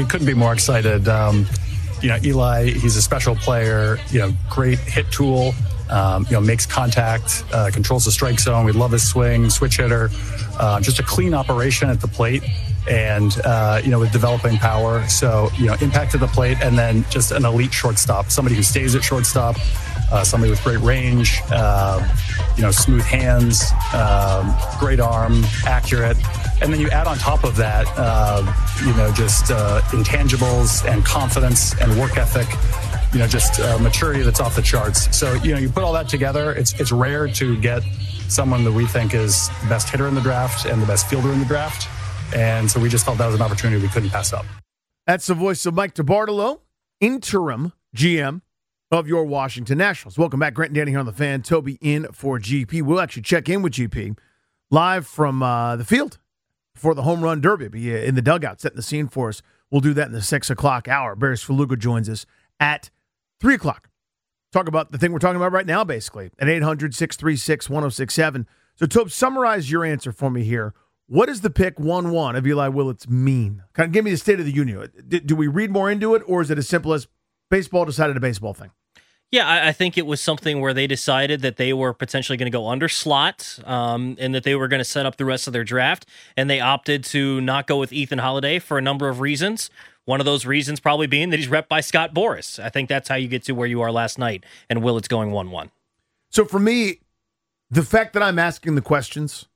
couldn't be more excited. Eli, he's a special player, great hit tool, makes contact, controls the strike zone. We love his swing, switch hitter, just a clean operation at the plate. And, with developing power. So, impact to the plate, and then just an elite shortstop, somebody who stays at shortstop, somebody with great range, smooth hands, great arm, accurate. And then you add on top of that, just intangibles and confidence and work ethic, just maturity that's off the charts. So, you put all that together, it's rare to get someone that we think is the best hitter in the draft and the best fielder in the draft. And so we just felt that was an opportunity we couldn't pass up. That's the voice of Mike DeBartolo, interim GM of your Washington Nationals. Welcome back. Grant and Danny here on The Fan. Toby in for GP. We'll actually check in with GP live from the field for the home run derby. Be in the dugout, setting the scene for us. We'll do that in the 6 o'clock hour. Barris Faluga joins us at 3 o'clock. Talk about the thing we're talking about right now, basically, at 800-636-1067. So, Tobe, summarize your answer for me here. What does the pick 1-1 of Eli Willits mean? Kind of give me the State of the Union. Do we read more into it, or is it as simple as baseball decided a baseball thing? Yeah, I think it was something where they decided that they were potentially going to go under slot, and that they were going to set up the rest of their draft, and they opted to not go with Ethan Holiday for a number of reasons. One of those reasons probably being that he's repped by Scott Boras. I think that's how you get to where you are last night, and Willits going 1-1. So for me, the fact that I'm asking the questions,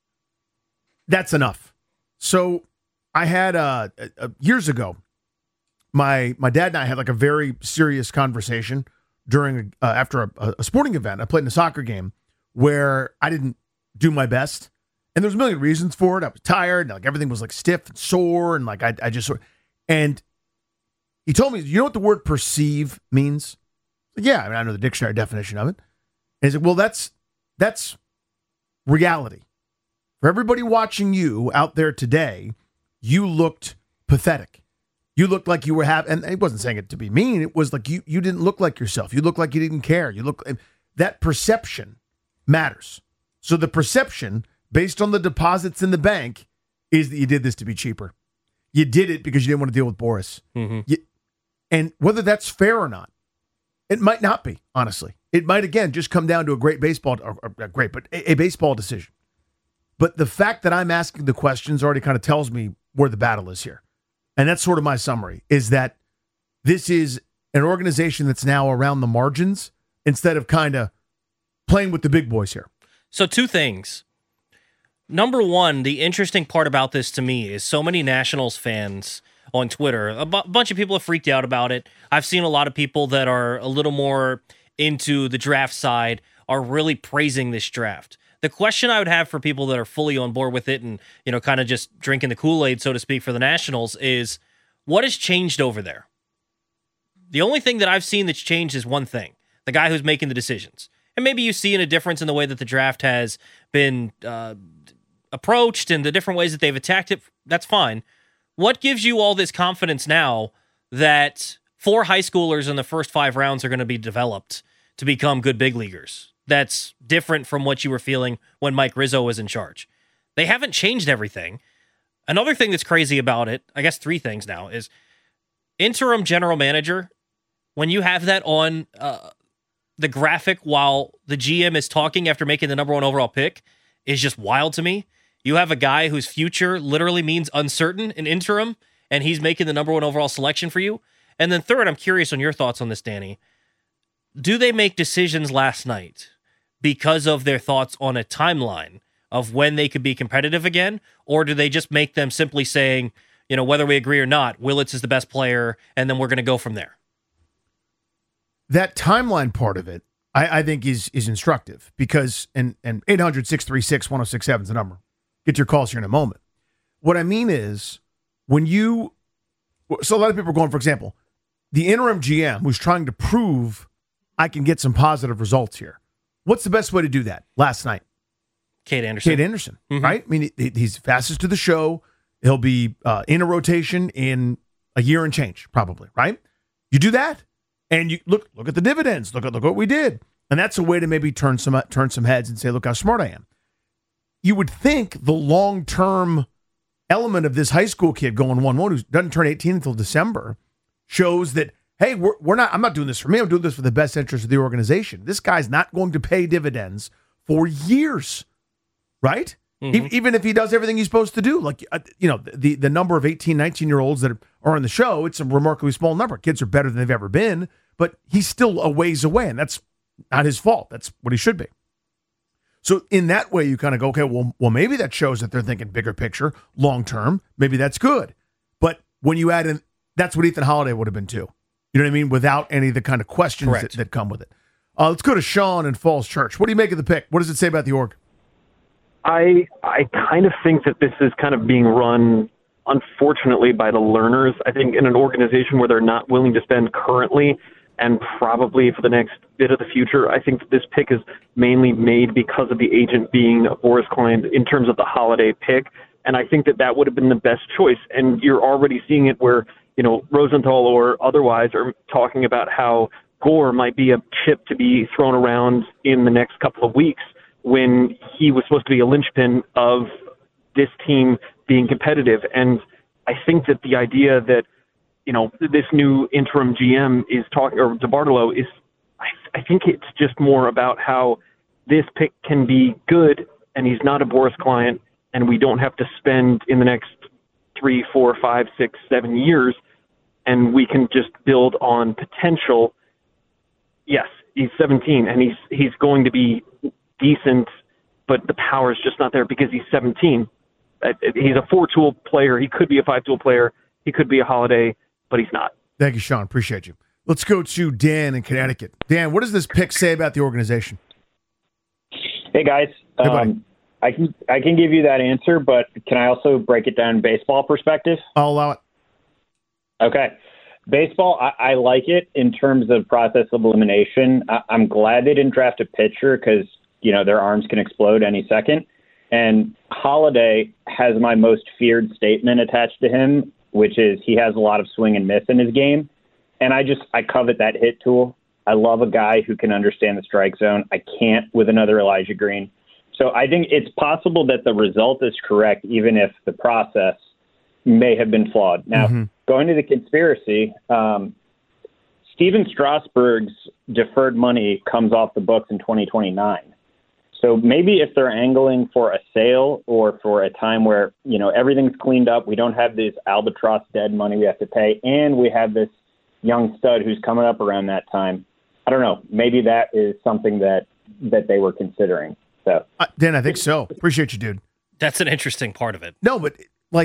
that's enough. So I had years ago, my dad and I had like a very serious conversation during after a sporting event. I played in a soccer game where I didn't do my best, and there was a million reasons for it. I was tired, and like everything was like stiff and sore, and like I just and he told me, you know what the word perceive means? Yeah, I know the dictionary definition of it. And he said, well, that's reality. For everybody watching you out there today, you looked pathetic. You looked like you were and he wasn't saying it to be mean. It was like you didn't look like yourself. You looked like you didn't care. That perception matters. So the perception, based on the deposits in the bank, is that you did this to be cheaper. You did it because you didn't want to deal with Boras. Mm-hmm. And whether that's fair or not, it might not be, honestly. It might, again, just come down to a great baseball, a baseball decision. But the fact that I'm asking the questions already kind of tells me where the battle is here. And that's sort of my summary, is that this is an organization that's now around the margins instead of kind of playing with the big boys here. So two things. Number one, the interesting part about this to me is so many Nationals fans on Twitter, a bunch of people have freaked out about it. I've seen a lot of people that are a little more into the draft side are really praising this draft. The question I would have for people that are fully on board with it and, kind of just drinking the Kool-Aid, so to speak, for the Nationals is, what has changed over there? The only thing that I've seen that's changed is one thing, the guy who's making the decisions. And maybe you see a difference in the way that the draft has been approached and the different ways that they've attacked it. That's fine. What gives you all this confidence now that 4 high schoolers in the first 5 rounds are going to be developed to become good big leaguers? That's different from what you were feeling when Mike Rizzo was in charge. They haven't changed everything. Another thing that's crazy about it, I guess 3 things now, is interim general manager. When you have that on the graphic while the GM is talking after making the number 1 overall pick is just wild to me. You have a guy whose future literally means uncertain in interim, and he's making the number 1 overall selection for you. And then third, I'm curious on your thoughts on this, Danny. Do they make decisions last night because of their thoughts on a timeline of when they could be competitive again? Or do they just make them simply saying, whether we agree or not, Willits is the best player, and then we're going to go from there? That timeline part of it, I think, is instructive because, and 800-636-1067 is the number. Get your calls here in a moment. What I mean is, so a lot of people are going, for example, the interim GM who's trying to prove I can get some positive results here. What's the best way to do that? Last night, Cade Anderson, mm-hmm. Right? I mean, he's fastest to the show. He'll be in a rotation in a year and change, probably, right? You do that, and you look at the dividends. Look what we did, and that's a way to maybe turn some heads and say, look how smart I am. You would think the long-term element of this high school kid going 1-1 who doesn't turn 18 until December shows that, hey, I'm not doing this for me. I'm doing this for the best interest of the organization. This guy's not going to pay dividends for years, right? Mm-hmm. Even if he does everything he's supposed to do. Like, the number of 18, 19-year-olds that are on the show, it's a remarkably small number. Kids are better than they've ever been, but he's still a ways away, and that's not his fault. That's what he should be. So in that way, you kind of go, okay, well, maybe that shows that they're thinking bigger picture, long term. Maybe that's good. But when you add in, that's what Ethan Holiday would have been too. You know what I mean? Without any of the kind of questions that come with it. Let's go to Sean in Falls Church. What do you make of the pick? What does it say about the org? I kind of think that this is kind of being run, unfortunately, by the learners. I think in an organization where they're not willing to spend currently and probably for the next bit of the future, I think that this pick is mainly made because of the agent being a Boras client in terms of the Holiday pick. And I think that would have been the best choice. And you're already seeing it where, Rosenthal or otherwise are talking about how Gore might be a chip to be thrown around in the next couple of weeks, when he was supposed to be a linchpin of this team being competitive. And I think that the idea that, this new interim GM is talking, or DeBartolo is, I think it's just more about how this pick can be good and he's not a Boras client and we don't have to spend in the next 3, 4, 5, 6, 7 years, and we can just build on potential. Yes, he's 17 and he's going to be decent, but the power is just not there because he's 17. He's a 4-tool player. He could be a 5-tool player. He could be a Holiday, but he's not. Thank you, Sean. Appreciate you. Let's go to Dan in Connecticut. Dan, what does this pick say about the organization? Hey, guys. Hey, I can give you that answer, but can I also break it down in baseball perspective? I'll allow it. Okay. Baseball, I like it in terms of process of elimination. I'm glad they didn't draft a pitcher because, their arms can explode any second. And Holiday has my most feared statement attached to him, which is he has a lot of swing and miss in his game. And I covet that hit tool. I love a guy who can understand the strike zone. I can't with another Elijah Green. So I think it's possible that the result is correct, even if the process may have been flawed. Now, Going to the conspiracy, Steven Strasburg's deferred money comes off the books in 2029. So maybe if they're angling for a sale or for a time where, everything's cleaned up, we don't have this albatross dead money we have to pay, and we have this young stud who's coming up around that time. I don't know. Maybe that is something that they were considering. So, Dan, I think so. Appreciate you, dude. That's an interesting part of it. No, but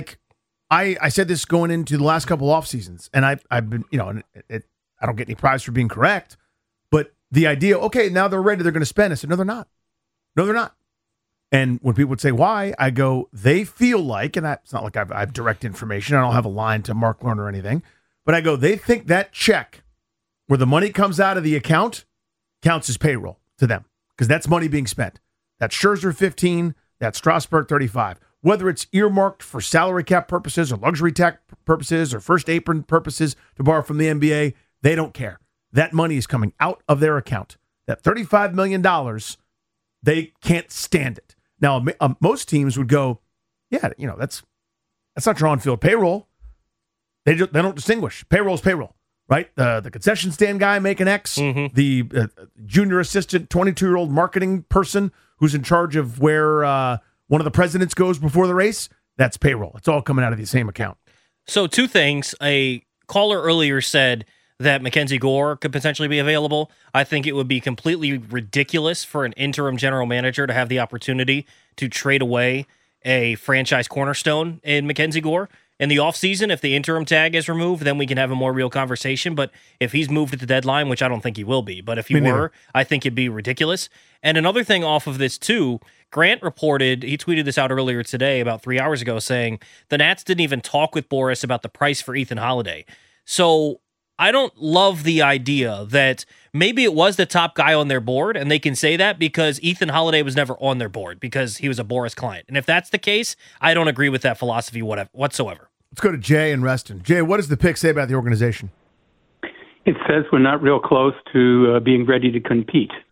I said this going into the last couple off seasons, and I've been, I don't get any prize for being correct, but the idea, okay, now they're ready, they're going to spend. I said, no, they're not. No, they're not. And when people would say why, I go, they feel like, and it's not like I have direct information. I don't have a line to Mark Lerner or anything, but I go, they think that check where the money comes out of the account counts as payroll to them because that's money being spent. That's Scherzer 15, that's Strasburg 35. Whether it's earmarked for salary cap purposes or luxury tax purposes or first apron purposes, to borrow from the NBA, they don't care. That money is coming out of their account. That $35 million, they can't stand it. Now, most teams would go, yeah, that's not your on-field payroll. They don't distinguish. Payroll's payroll, right? The concession stand guy making X, the junior assistant, 22-year-old marketing person who's in charge of where one of the presidents goes before the race, that's payroll. It's all coming out of the same account. So 2 things. A caller earlier said that Mackenzie Gore could potentially be available. I think it would be completely ridiculous for an interim general manager to have the opportunity to trade away a franchise cornerstone in Mackenzie Gore. In the offseason, if the interim tag is removed, then we can have a more real conversation. But if he's moved at the deadline, which I don't think he will be, but if he were, I think it'd be ridiculous. And another thing off of this, too, Grant reported, he tweeted this out earlier today, about 3 hours ago, saying the Nats didn't even talk with Boras about the price for Ethan Holiday. So I don't love the idea that maybe it was the top guy on their board, and they can say that because Ethan Holiday was never on their board because he was a Boras client. And if that's the case, I don't agree with that philosophy whatsoever. Let's go to Jay in Reston. Jay, what does the pick say about the organization? It says we're not real close to being ready to compete.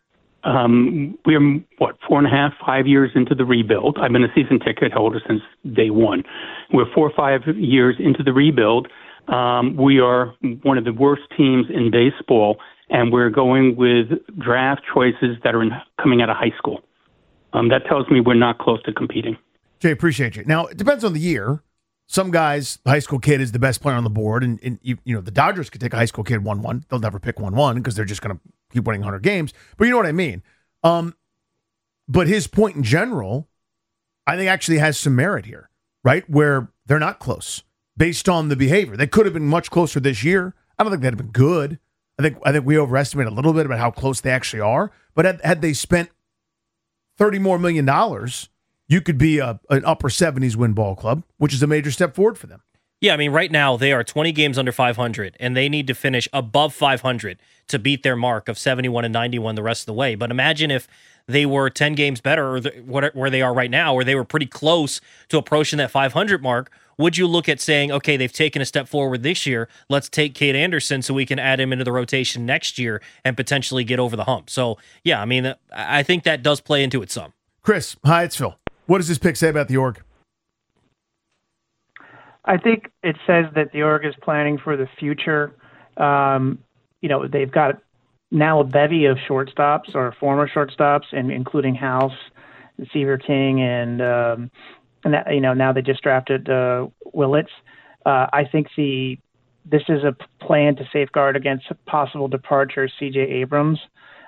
we're 4.5, 5 years into the rebuild. I've been a season ticket holder since day one. We're 4 or 5 years into the rebuild. We are one of the worst teams in baseball, and we're going with draft choices that are coming out of high school. That tells me we're not close to competing. Jay, appreciate you. Now, it depends on the year. Some guys, the high school kid is the best player on the board, and you know the Dodgers could take a high school kid 1-1. They'll never pick 1-1 because they're just going to keep winning 100 games. But you know what I mean. But his point in general, I think actually has some merit here, right? Where they're not close based on the behavior. They could have been much closer this year. I don't think they'd have been good. I think we overestimate a little bit about how close they actually are. But had they spent $30 more million, you could be an upper 70s win ball club, which is a major step forward for them. Yeah, I mean, right now they are 20 games under 500, and they need to finish above 500 to beat their mark of 71 and 91 the rest of the way. But imagine if they were 10 games better where they are right now, where they were pretty close to approaching that 500 mark. Would you look at saying, okay, they've taken a step forward this year, let's take Cade Anderson so we can add him into the rotation next year and potentially get over the hump? So, yeah, I mean, I think that does play into it some. Chris, hi, it's Phil. What does this pick say about the org? I think it says that the org is planning for the future. They've got now a bevy of shortstops or former shortstops, and including House, Seaver King, and that, now they just drafted Willits. I think this is a plan to safeguard against possible departure C.J. Abrams,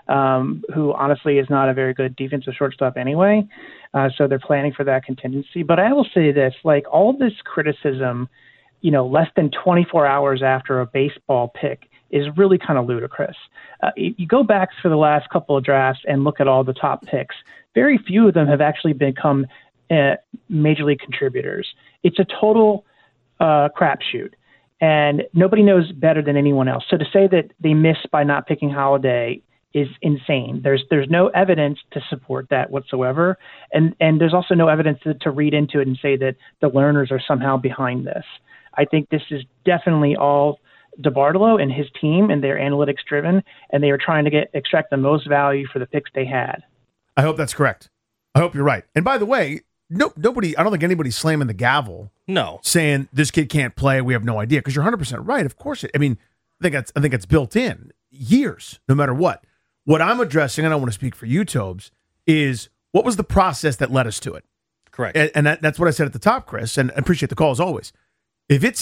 who honestly is not a very good defensive shortstop anyway. So they're planning for that contingency. But I will say this, like all this criticism, less than 24 hours after a baseball pick is really kind of ludicrous. You go back for the last couple of drafts and look at all the top picks. Very few of them have actually become major league contributors. It's a total crapshoot. And nobody knows better than anyone else. So to say that they missed by not picking Holiday is insane. There's no evidence to support that whatsoever. And there's also no evidence to read into it and say that the learners are somehow behind this. I think this is definitely all DeBartolo and his team, and they're analytics driven, and they are trying to extract the most value for the picks they had. I hope that's correct. I hope you're right. And by the way, nobody, I don't think anybody's slamming the gavel. No. Saying this kid can't play. We have no idea. Because you're 100% right. Of course. I think it's built in years, no matter what. What I'm addressing, and I want to speak for you, Tobes, is what was the process that led us to it? Correct. And that's what I said at the top, Chris, and I appreciate the call as always. If it's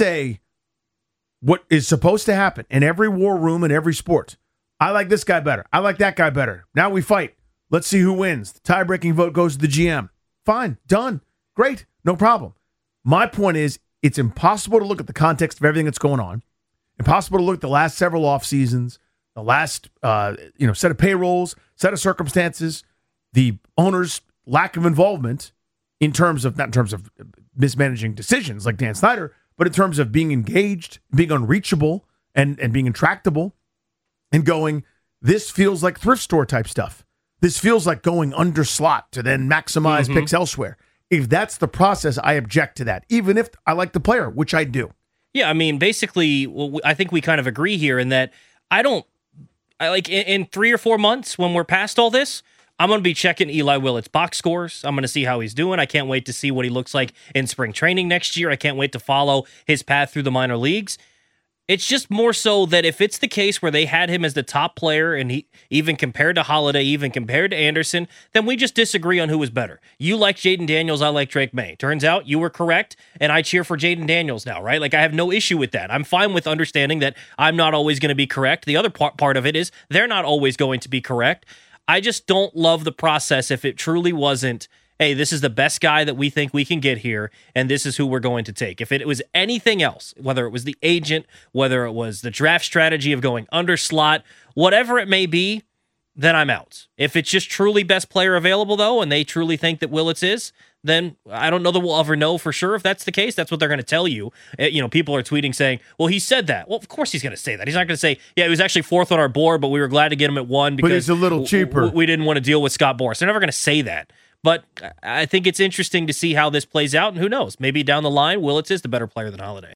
what is supposed to happen in every war room in every sport, I like this guy better. I like that guy better. Now we fight. Let's see who wins. The tie-breaking vote goes to the GM. Fine. Done. Great. No problem. My point is, it's impossible to look at the context of everything that's going on. Impossible to look at the last several off seasons, the last set of payrolls, set of circumstances, the owner's lack of involvement not in terms of mismanaging decisions like Dan Snyder, but in terms of being engaged, being unreachable, and being intractable, and going, this feels like thrift store type stuff. This feels like going under slot to then maximize picks elsewhere. If that's the process, I object to that, even if I like the player, which I do. Yeah, I mean, basically, I think we kind of agree here in that in 3 or 4 months when we're past all this, I'm going to be checking Eli Willett's box scores. I'm going to see how he's doing. I can't wait to see what he looks like in spring training next year. I can't wait to follow his path through the minor leagues. It's just more so that if it's the case where they had him as the top player and he even compared to Holiday, even compared to Anderson, then we just disagree on who was better. You like Jaden Daniels, I like Drake May. Turns out you were correct, and I cheer for Jaden Daniels now, right? Like, I have no issue with that. I'm fine with understanding that I'm not always going to be correct. The other part of it is they're not always going to be correct. I just don't love the process if it truly wasn't, hey, this is the best guy that we think we can get here, and this is who we're going to take. If it was anything else, whether it was the agent, whether it was the draft strategy of going under slot, whatever it may be, then I'm out. If it's just truly best player available, though, and they truly think that Willits is, then I don't know that we'll ever know for sure if that's the case. That's what they're going to tell you. People are tweeting saying, well, he said that. Well, of course he's going to say that. He's not going to say, yeah, he was actually 4th on our board, but we were glad to get him at 1 because but he's a little cheaper. We didn't want to deal with Scott Boras. They're never going to say that. But I think it's interesting to see how this plays out, and who knows? Maybe down the line, Willits is the better player than Holiday.